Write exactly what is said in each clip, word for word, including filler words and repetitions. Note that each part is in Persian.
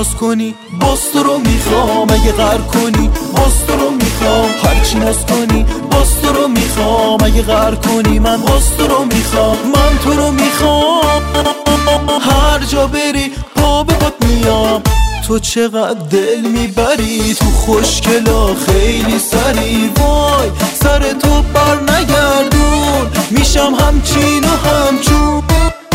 ناز کنی باز تو رو میخوام، اگه غر کنی باز تو رو میخوام، هرچی ناز کنی باز تو رو میخوام، اگه غر کنی من باز تو رو میخوام، من تو رو میخوام، هر جا بری پا به پات میام، تو چقدر دل میبری تو خوشگلا خیلی سری، وای سر تو بر نگردون میشم همچین و همچون،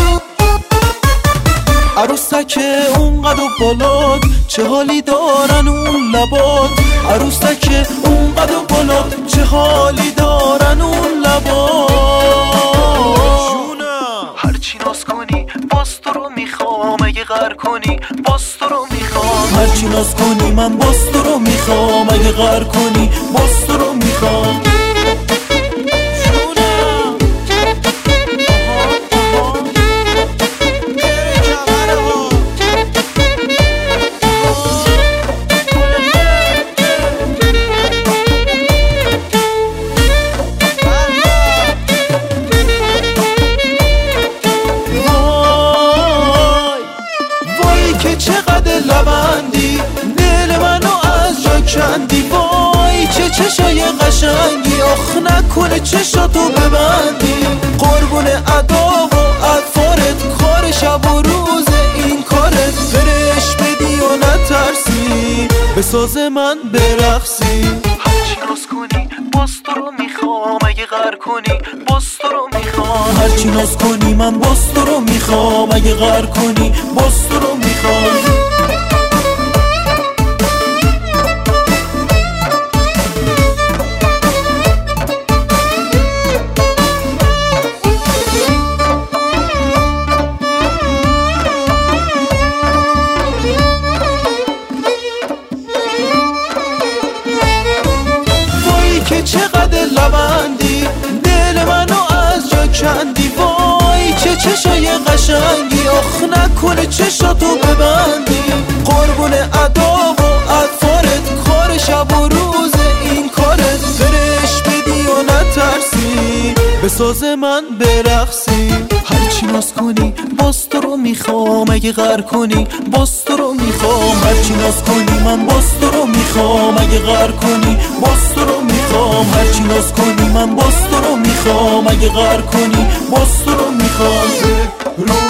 عروسک اونقدر بالات چه حالی دارن اون لبات، عروسک اونقدر بالات چه حالی دارن اون لبات، هرچی ناز کنی باز تو رو میخوام، اگه غر کنی باز تو رو میخوام، هرچی ناز کنی من باز تو رو میخوام، اگه غر کنی باز تو رو میخوام. چقدر لبندی دل منو از جا کندی، وای چه چشای قشنگی، آخ نکنه چشاتو ببندی، قربون ادا و اطفارت، کار شب و روز این کارت، فرش بدی و نترسی به ساز من برقصی، هرچی ناز کنی باز تو رو میخوام، اگه غر کنی باز تو رو میخوام، هرچی ناز کنی من باز تو رو میخوام، اگه غر کنی باز تو رو میخوام. که چقدر لبندی دل منو از جا کندی، وای چه چشای قشنگی، آخ نکنه چشاتو ببندی، قربون ادا و اطفارت، کار شب و روز این کارت، فرش بدی و نترسی به ساز من برقصی، هرچی ناز کنی باز تو رو میخوام، اگه غر کنی باز تو رو میخوام، هرچی ناز کنی من باز تو رو میخوام، اگه غر کنی باز تو رو میخوام، هرچی ناز کنی من باز تو رو میخوام، اگه غر کنی باز تو رو میخوام.